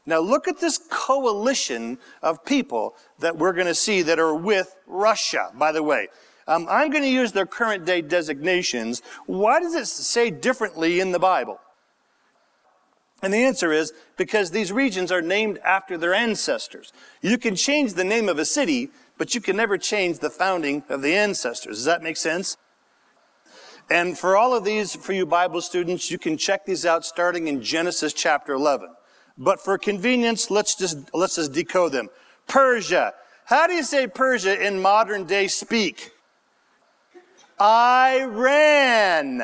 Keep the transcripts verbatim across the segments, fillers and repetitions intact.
Now look at this coalition of people that we're going to see that are with Russia, by the way. Um, I'm going to use their current day designations. Why does it say differently in the Bible? And the answer is because these regions are named after their ancestors. You can change the name of a city, but you can never change the founding of the ancestors. Does that make sense? And for all of these, for you Bible students, you can check these out starting in Genesis chapter eleven. But for convenience, let's just, let's just decode them. Persia. How do you say Persia in modern day speak? Iran.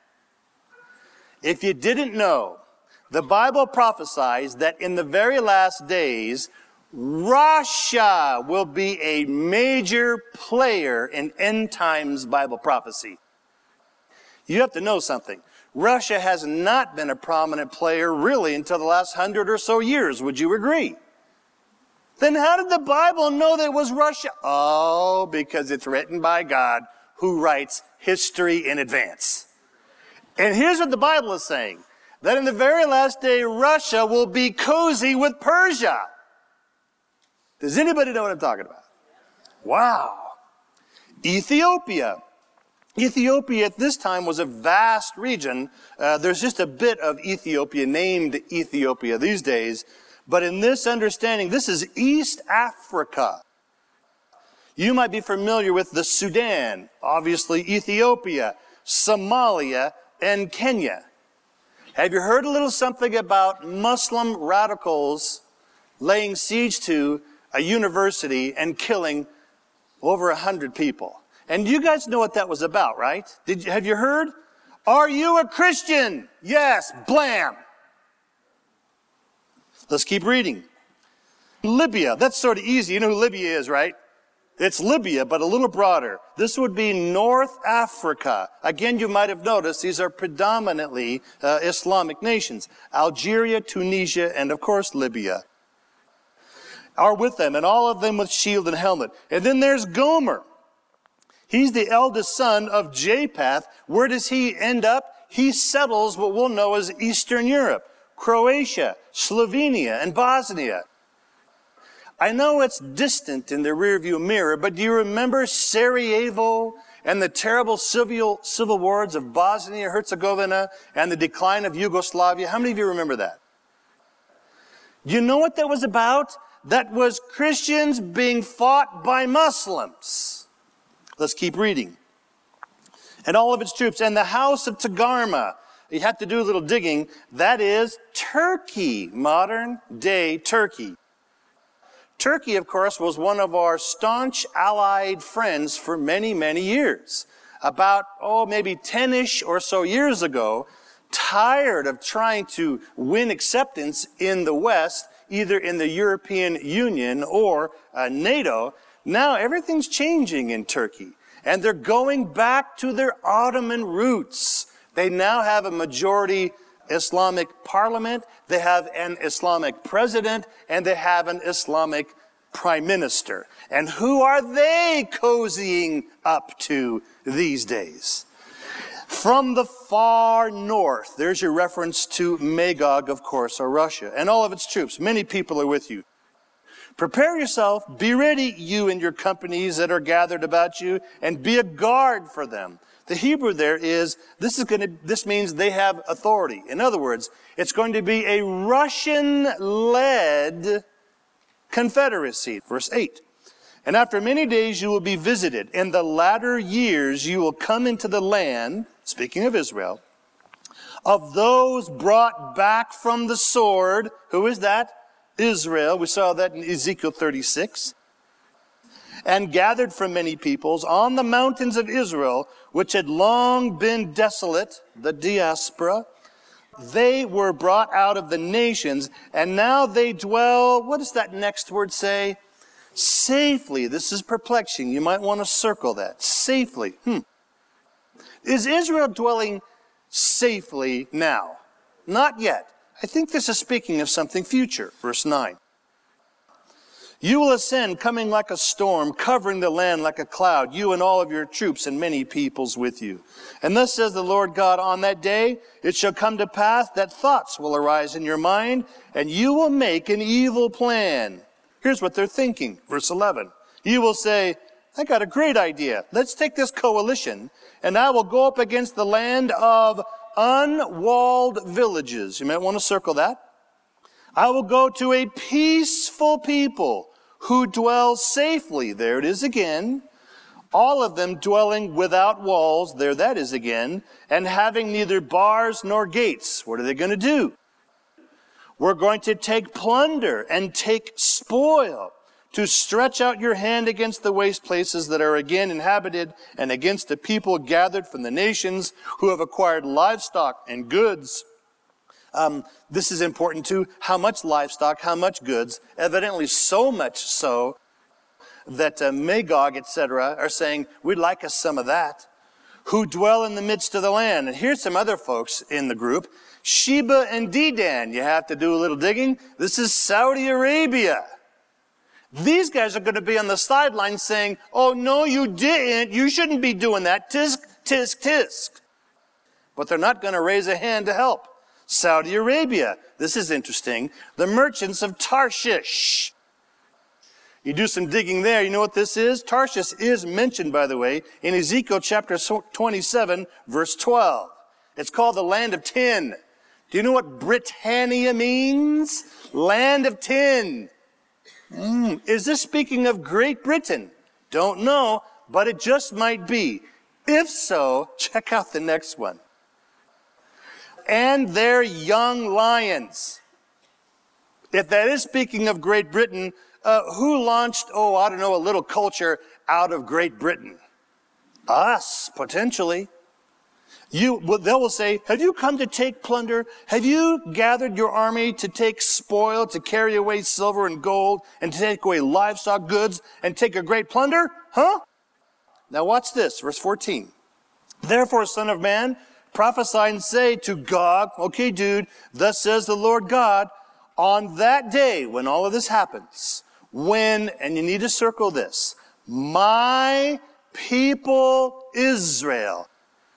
If you didn't know, the Bible prophesies that in the very last days, Russia will be a major player in end times Bible prophecy. You have to know something. Russia has not been a prominent player really until the last hundred or so years. Would you agree? Then how did the Bible know that it was Russia? Oh, because it's written by God, who writes history in advance. And here's what the Bible is saying. That in the very last day, Russia will be cozy with Persia. Does anybody know what I'm talking about? Wow. Ethiopia. Ethiopia at this time was a vast region. Uh, there's just a bit of Ethiopia named Ethiopia these days. But in this understanding, this is East Africa. You might be familiar with the Sudan, obviously Ethiopia, Somalia, and Kenya. Have you heard a little something about Muslim radicals laying siege to a university and killing over a hundred people? And you guys know what that was about, right? Did you, have you heard? Are you a Christian? Yes, blam. Let's keep reading. Libya, that's sort of easy. You know who Libya is, right? It's Libya, but a little broader. This would be North Africa. Again, you might have noticed these are predominantly uh, Islamic nations. Algeria, Tunisia, and of course Libya are with them, and all of them with shield and helmet. And then there's Gomer. He's the eldest son of Japheth. Where does he end up? He settles what we'll know as Eastern Europe, Croatia, Slovenia, and Bosnia. I know it's distant in the rearview mirror, but do you remember Sarajevo and the terrible civil, civil wars of Bosnia, Herzegovina, and the decline of Yugoslavia? How many of you remember that? Do you know what that was about? That was Christians being fought by Muslims. Let's keep reading. And all of its troops, and the house of Togarmah. You have to do a little digging. That is Turkey, modern day Turkey. Turkey, of course, was one of our staunch allied friends for many, many years. About, oh, maybe ten-ish or so years ago, tired of trying to win acceptance in the West, either in the European Union or uh, NATO, now everything's changing in Turkey. And they're going back to their Ottoman roots. They now have a majority Islamic parliament, they have an Islamic president, and they have an Islamic prime minister. And who are they cozying up to these days? From the far north, there's your reference to Magog, of course, or Russia, and all of its troops. Many people are with you. Prepare yourself, be ready, you and your companies that are gathered about you, and be a guard for them. The Hebrew there is, this is going to, this means they have authority. In other words, it's going to be a Russian-led confederacy. Verse eight. And after many days you will be visited. In the latter years you will come into the land, speaking of Israel, of those brought back from the sword. Who is that? Israel. We saw that in Ezekiel thirty-six. And gathered from many peoples on the mountains of Israel, which had long been desolate, the diaspora. They were brought out of the nations, and now they dwell, what does that next word say? Safely. This is perplexing. You might want to circle that. Safely. Hmm. Is Israel dwelling safely now? Not yet. I think this is speaking of something future. Verse nine. You will ascend, coming like a storm, covering the land like a cloud, you and all of your troops and many peoples with you. And thus says the Lord God, on that day it shall come to pass that thoughts will arise in your mind, and you will make an evil plan. Here's what they're thinking. Verse eleven. You will say, I got a great idea. Let's take this coalition, and I will go up against the land of unwalled villages. You might want to circle that. I will go to a peaceful people who dwell safely. There it is again. All of them dwelling without walls. There that is again. And having neither bars nor gates. What are they going to do? We're going to take plunder and take spoil, to stretch out your hand against the waste places that are again inhabited, and against the people gathered from the nations who have acquired livestock and goods. Um, this is important too. How much livestock, how much goods? Evidently so much so that uh, Magog, et cetera, are saying, we'd like us some of that. Who dwell in the midst of the land. And here's some other folks in the group. Sheba and Dedan. You have to do a little digging. This is Saudi Arabia. These guys are going to be on the sidelines saying, oh, no, you didn't. You shouldn't be doing that. Tisk, tisk, tisk. But they're not going to raise a hand to help. Saudi Arabia. This is interesting. The merchants of Tarshish. You do some digging there. You know what this is? Tarshish is mentioned, by the way, in Ezekiel chapter twenty-seven, verse twelve. It's called the land of tin. Do you know what Britannia means? Land of tin. Mm. Is this speaking of Great Britain? Don't know, but it just might be. If so, check out the next one. And their young lions. If that is speaking of Great Britain, uh, who launched, oh, I don't know, a little culture out of Great Britain? Us, potentially. You, they will say, have you come to take plunder? Have you gathered your army to take spoil, to carry away silver and gold, and to take away livestock goods, and take a great plunder? Huh? Now watch this, verse fourteen. Therefore, son of man, prophesy and say to Gog, okay, dude, thus says the Lord God, on that day when all of this happens, when, and you need to circle this, my people Israel.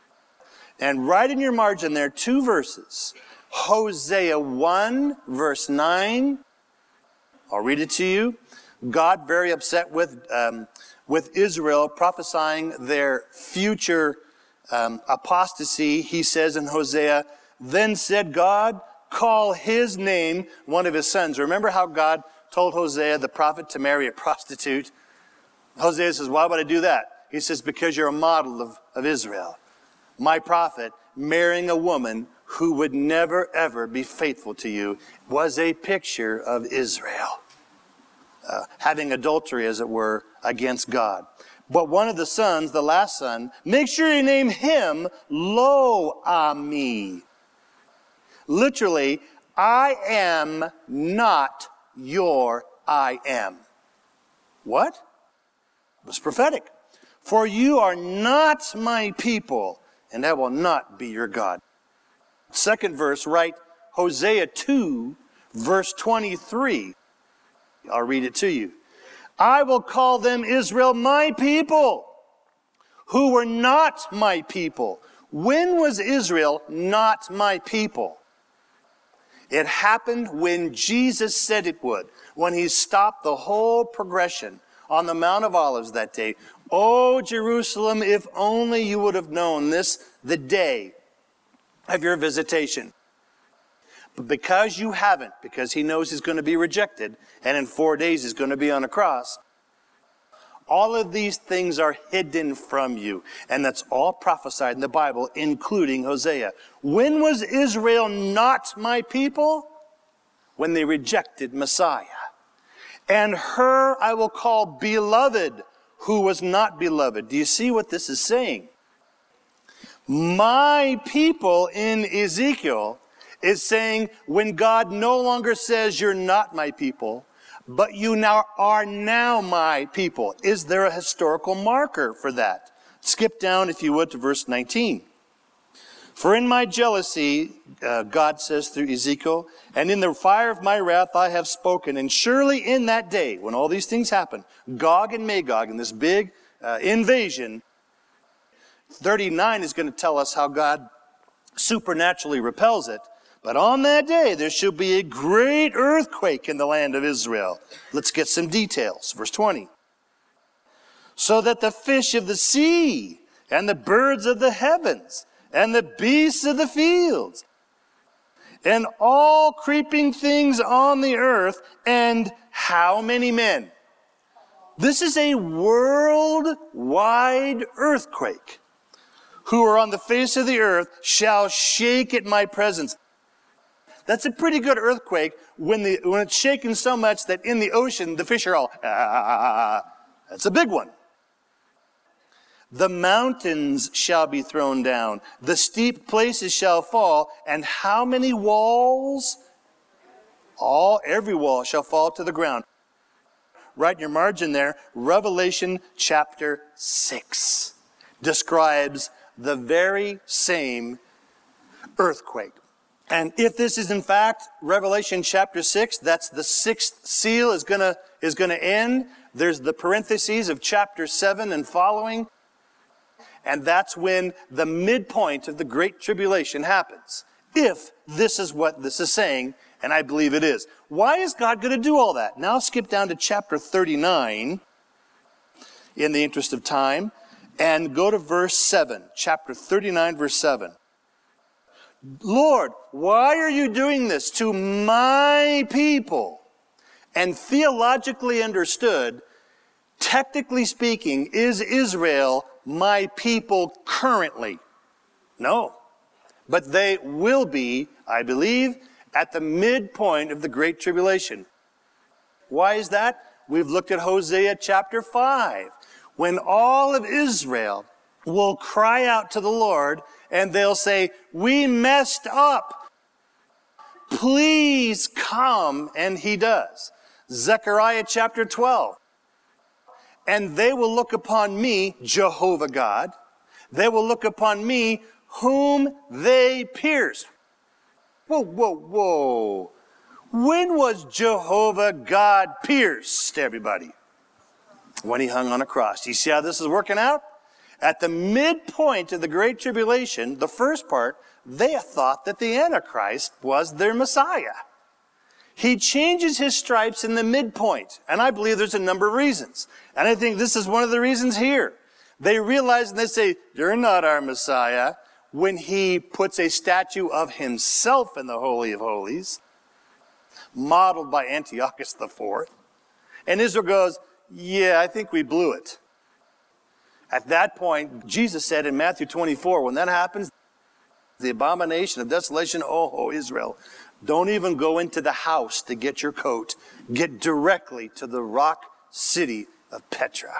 And right in your margin there, two verses. Hosea one, verse nine. I'll read it to you. God very upset with, um, with Israel, prophesying their future Um, apostasy. He says in Hosea, then said God, call his name one of his sons. Remember how God told Hosea, the prophet, to marry a prostitute? Hosea says, why would I do that? He says, because you're a model of, of Israel. My prophet marrying a woman who would never ever be faithful to you was a picture of Israel. Uh, having adultery, as it were, against God. But one of the sons, the last son, make sure you name him Lo-Ami. Literally, I am not your I am. What? It was prophetic. For you are not my people, and I will not be your God. Second verse, right? Hosea two, verse twenty-three. I'll read it to you. I will call them Israel, my people, who were not my people. When was Israel not my people? It happened when Jesus said it would, when he stopped the whole progression on the Mount of Olives that day. Oh, Jerusalem, if only you would have known this the day of your visitation. But because you haven't, because he knows he's going to be rejected, and in four days he's going to be on a cross, all of these things are hidden from you. And that's all prophesied in the Bible, including Hosea. When was Israel not my people? When they rejected Messiah. And her I will call beloved, who was not beloved. Do you see what this is saying? My people in Ezekiel is saying, when God no longer says you're not my people, but you now are now my people. Is there a historical marker for that? Skip down, if you would, to verse nineteen. For in my jealousy, uh, God says through Ezekiel, and in the fire of my wrath I have spoken. And surely in that day, when all these things happen, Gog and Magog in this big uh, invasion, thirty-nine is going to tell us how God supernaturally repels it. But on that day, there shall be a great earthquake in the land of Israel. Let's get some details. Verse twenty. So that the fish of the sea and the birds of the heavens and the beasts of the fields and all creeping things on the earth, and how many men? This is a worldwide earthquake. Who are on the face of the earth shall shake at my presence. That's a pretty good earthquake when the when it's shaking so much that in the ocean the fish are all, ah. That's a big one. The mountains shall be thrown down. The steep places shall fall. And how many walls? All, every wall shall fall to the ground. Write in your margin there, Revelation chapter six describes the very same earthquake. And if this is in fact Revelation chapter six, that's the sixth seal is gonna, is gonna end. There's the parentheses of chapter seven and following. And that's when the midpoint of the Great Tribulation happens. If this is what this is saying, and I believe it is. Why is God going to do all that? Now skip down to chapter thirty-nine, in the interest of time, and go to verse seven. Chapter thirty-nine, verse seven. Lord, why are you doing this to my people? And theologically understood, technically speaking, is Israel my people currently? No. But they will be, I believe, at the midpoint of the Great Tribulation. Why is that? We've looked at Hosea chapter five, when all of Israel will cry out to the Lord and they'll say, we messed up. Please come. And he does. Zechariah chapter twelve. And they will look upon me, Jehovah God. They will look upon me, whom they pierced. Whoa, whoa, whoa. When was Jehovah God pierced, everybody? When he hung on a cross. You see how this is working out? At the midpoint of the Great Tribulation, the first part, they thought that the Antichrist was their Messiah. He changes his stripes in the midpoint. And I believe there's a number of reasons. And I think this is one of the reasons here. They realize and they say, you're not our Messiah, when he puts a statue of himself in the Holy of Holies, modeled by Antiochus the Fourth. And Israel goes, yeah, I think we blew it. At that point, Jesus said in Matthew twenty-four, when that happens, the abomination of desolation, oh, oh, Israel, don't even go into the house to get your coat. Get directly to the rock city of Petra.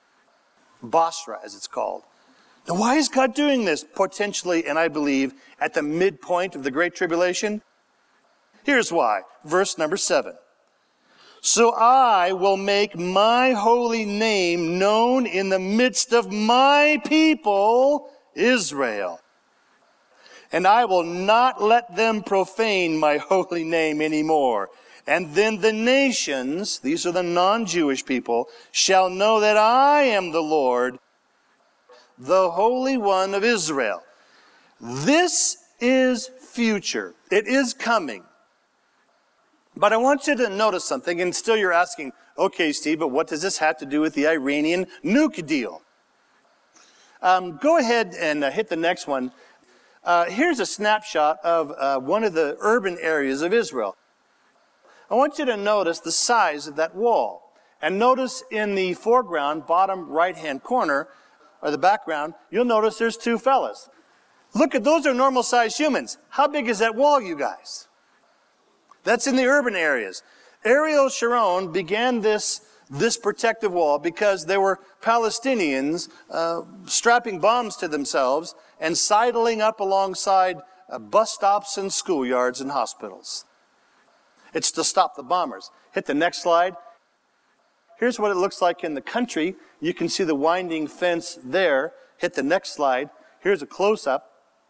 Bosra, as it's called. Now, why is God doing this? Potentially, and I believe, at the midpoint of the Great Tribulation. Here's why. Verse number seven. So I will make my holy name known in the midst of my people, Israel. And I will not let them profane my holy name anymore. And then the nations, these are the non-Jewish people, shall know that I am the Lord, the Holy One of Israel. This is future. It is coming. But I want you to notice something, and still you're asking, okay, Steve, but what does this have to do with the Iranian nuke deal? Um, go ahead and uh, hit the next one. Uh, here's a snapshot of uh, one of the urban areas of Israel. I want you to notice the size of that wall. And notice in the foreground, bottom right-hand corner, or the background, you'll notice there's two fellas. Look at, those are normal-sized humans. How big is that wall, you guys? That's in the urban areas. Ariel Sharon began this, this protective wall because there were Palestinians uh, strapping bombs to themselves and sidling up alongside uh, bus stops and schoolyards and hospitals. It's to stop the bombers. Hit the next slide. Here's what it looks like in the country. You can see the winding fence there. Hit the next slide. Here's a close-up.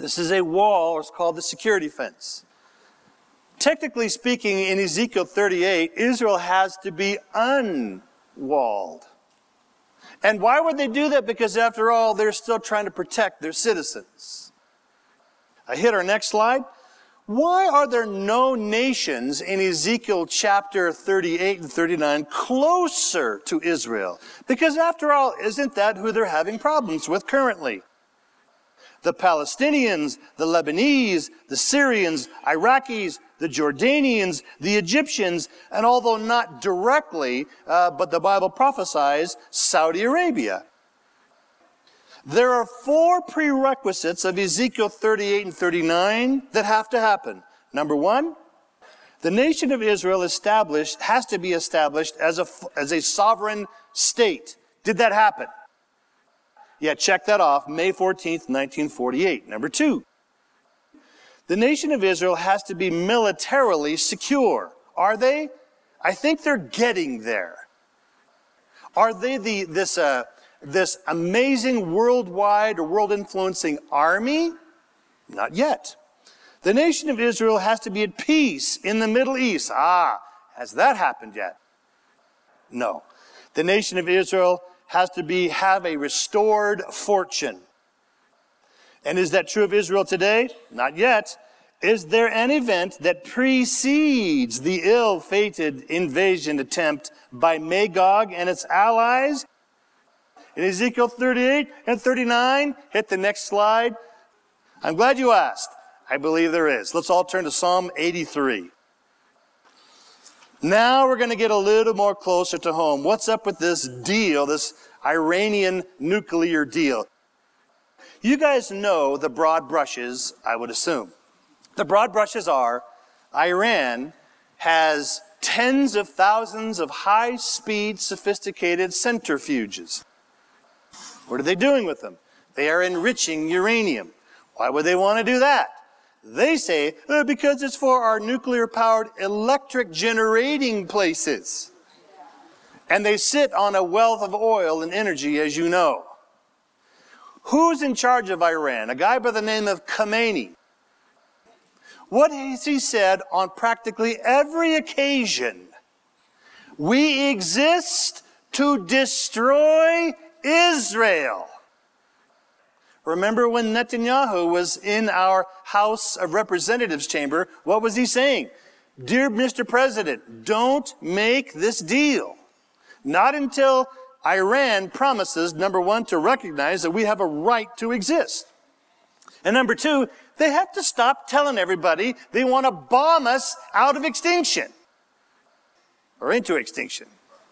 This is a wall, or it's called the security fence. Technically speaking, in Ezekiel thirty-eight, Israel has to be unwalled. And why would they do that? Because after all, they're still trying to protect their citizens. I hit our next slide. Why are there no nations in Ezekiel chapter thirty-eight and thirty-nine closer to Israel? Because after all, isn't that who they're having problems with currently? The Palestinians, the Lebanese, the Syrians, Iraqis, the Jordanians, the Egyptians, and although not directly, uh, but the Bible prophesies, Saudi Arabia. There are four prerequisites of Ezekiel thirty-eight and thirty-nine that have to happen. Number one, the nation of Israel established, has to be established as a, as a sovereign state. Did that happen? Yeah, check that off, May fourteenth, nineteen forty-eight. Number two, the nation of Israel has to be militarily secure. Are they? I think they're getting there. Are they the this uh, this amazing worldwide or world-influencing army? Not yet. The nation of Israel has to be at peace in the Middle East. Ah, has that happened yet? No. The nation of Israel has to be have a restored fortune. And is that true of Israel today? Not yet. Is there an event that precedes the ill-fated invasion attempt by Magog and its allies? In Ezekiel thirty-eight and thirty-nine, hit the next slide. I'm glad you asked. I believe there is. Let's all turn to Psalm eighty-three. Now we're going to get a little more closer to home. What's up with this deal, this Iranian nuclear deal? You guys know the broad brushes, I would assume. The broad brushes are Iran has tens of thousands of high-speed, sophisticated centrifuges. What are they doing with them? They are enriching uranium. Why would they want to do that? They say, uh, because it's for our nuclear-powered electric generating places. And they sit on a wealth of oil and energy, as you know. Who's in charge of Iran? A guy by the name of Khamenei. What has he said on practically every occasion? We exist to destroy Israel. Remember when Netanyahu was in our House of Representatives chamber, what was he saying? Dear Mister President, don't make this deal. Not until Iran promises, number one, to recognize that we have a right to exist. And number two, they have to stop telling everybody they want to bomb us out of extinction. Or into extinction.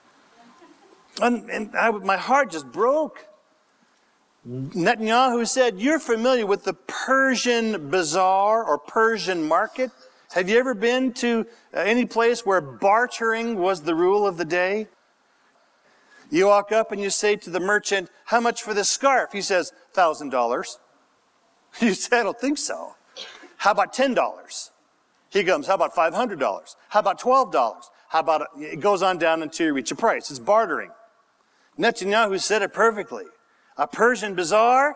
And, and I, my heart just broke. Netanyahu said, you're familiar with the Persian bazaar or Persian market? Have you ever been to any place where bartering was the rule of the day? You walk up and you say to the merchant, how much for this scarf? He says, one thousand dollars. You say, I don't think so. How about ten dollars? He comes, how about five hundred dollars? How about twelve dollars? How about, it goes on down until you reach a price. It's bartering. Netanyahu said it perfectly. A Persian bazaar?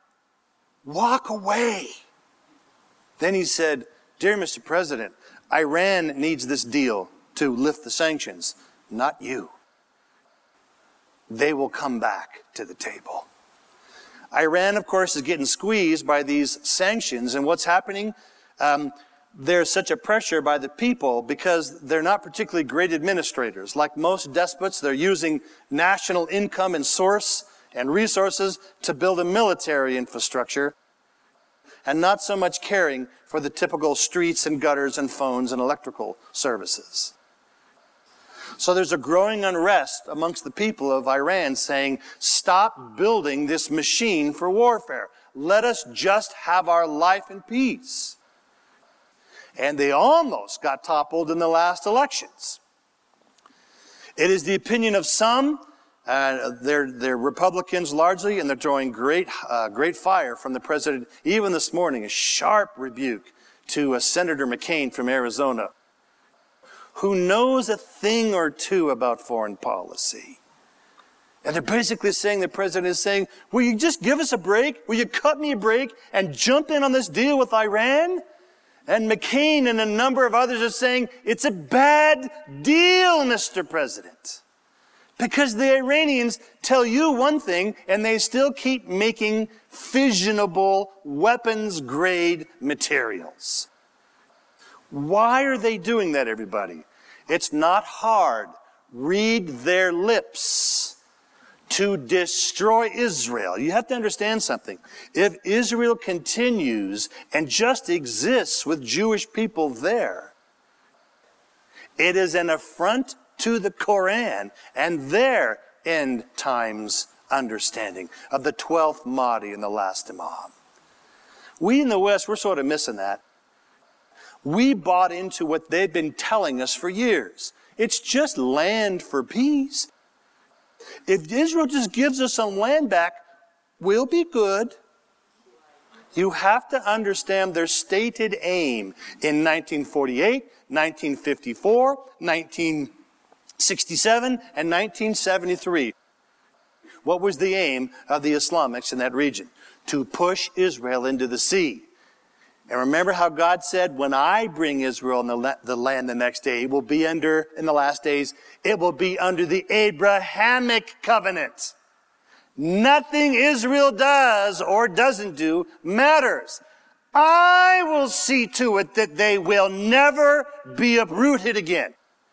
Walk away. Then he said, dear Mister President, Iran needs this deal to lift the sanctions, not you. They will come back to the table. Iran, of course, is getting squeezed by these sanctions. And what's happening? Um, there's such a pressure by the people because they're not particularly great administrators. Like most despots, they're using national income and source and resources to build a military infrastructure and not so much caring for the typical streets and gutters and phones and electrical services. So there's a growing unrest amongst the people of Iran saying, stop building this machine for warfare. Let us just have our life in peace. And they almost got toppled in the last elections. It is the opinion of some, uh, they're, they're Republicans largely, and they're drawing great, uh, great fire from the president. Even this morning, a sharp rebuke to uh, Senator McCain from Arizona, who knows a thing or two about foreign policy. And they're basically saying, the president is saying, will you just give us a break? Will you cut me a break and jump in on this deal with Iran? And McCain and a number of others are saying, it's a bad deal, Mister President. Because the Iranians tell you one thing, and they still keep making fissionable, weapons-grade materials. Why are they doing that, everybody? It's not hard. Read their lips. To destroy Israel. You have to understand something. If Israel continues and just exists with Jewish people there, it is an affront to the Koran and their end times understanding of the twelfth Mahdi and the last Imam. We in the West, we're sort of missing that. We bought into what they've been telling us for years. It's just land for peace. If Israel just gives us some land back, we'll be good. You have to understand their stated aim in nineteen forty-eight, nineteen fifty-four, nineteen sixty-seven, and nineteen seventy-three. What was the aim of the Islamics in that region? To push Israel into the sea. And remember how God said, when I bring Israel in the, the land the next day, it will be under, in the last days, it will be under the Abrahamic covenant. Nothing Israel does or doesn't do matters. I will see to it that they will never be uprooted again.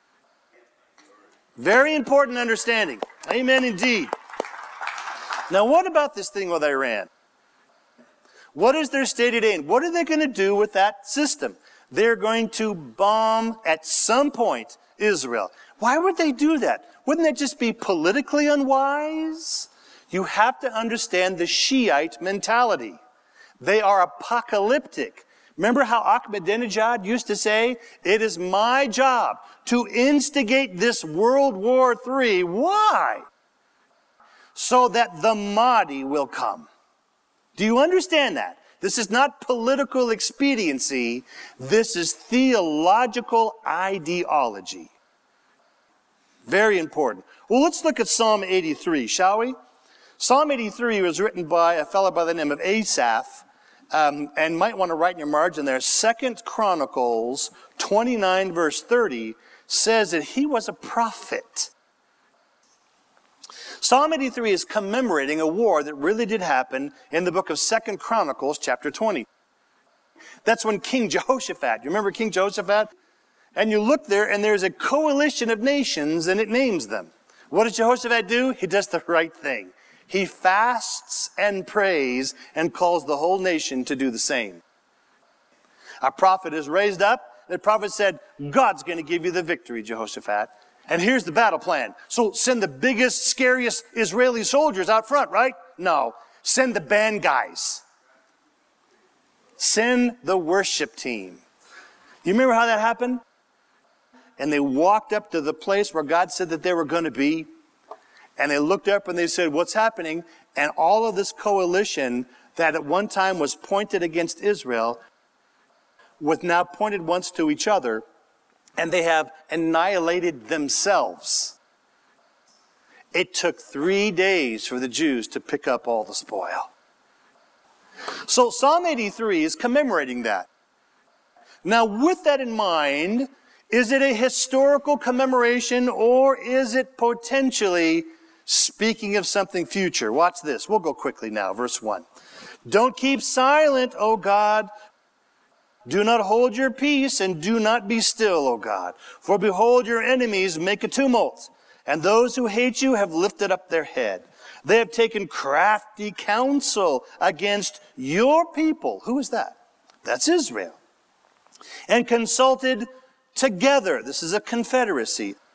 Very important understanding. Amen indeed. Now what about this thing with Iran? What is their stated aim? What are they going to do with that system? They're going to bomb at some point Israel. Why would they do that? Wouldn't that just be politically unwise? You have to understand the Shiite mentality. They are apocalyptic. Remember how Ahmadinejad used to say, it is my job to instigate this World War Three. Why? So that the Mahdi will come. Do you understand that? This is not political expediency. This is theological ideology. Very important. Well, let's look at Psalm eighty-three, shall we? Psalm eighty-three was written by a fellow by the name of Asaph, um, and might want to write in your margin there. Second Chronicles twenty-nine, verse thirty, says that he was a prophet. Psalm eighty-three is commemorating a war that really did happen in the book of Second Chronicles, chapter twenty. That's when King Jehoshaphat, you remember King Jehoshaphat? And you look there and there's a coalition of nations and it names them. What does Jehoshaphat do? He does the right thing. He fasts and prays and calls the whole nation to do the same. A prophet is raised up. The prophet said, God's going to give you the victory, Jehoshaphat. And here's the battle plan. So send the biggest, scariest Israeli soldiers out front, right? No. Send the band guys. Send the worship team. You remember how that happened? And they walked up to the place where God said that they were going to be. And they looked up and they said, what's happening? And all of this coalition that at one time was pointed against Israel was now pointed once to each other. And they have annihilated themselves. It took three days for the Jews to pick up all the spoil. So Psalm eighty-three is commemorating that. Now with that in mind, is it a historical commemoration or is it potentially speaking of something future? Watch this. We'll go quickly now. Verse one. Don't keep silent, O God. Do not hold your peace, and do not be still, O God. For behold, your enemies make a tumult, and those who hate you have lifted up their head. They have taken crafty counsel against your people. Who is that? That's Israel. And consulted together. This is a confederacy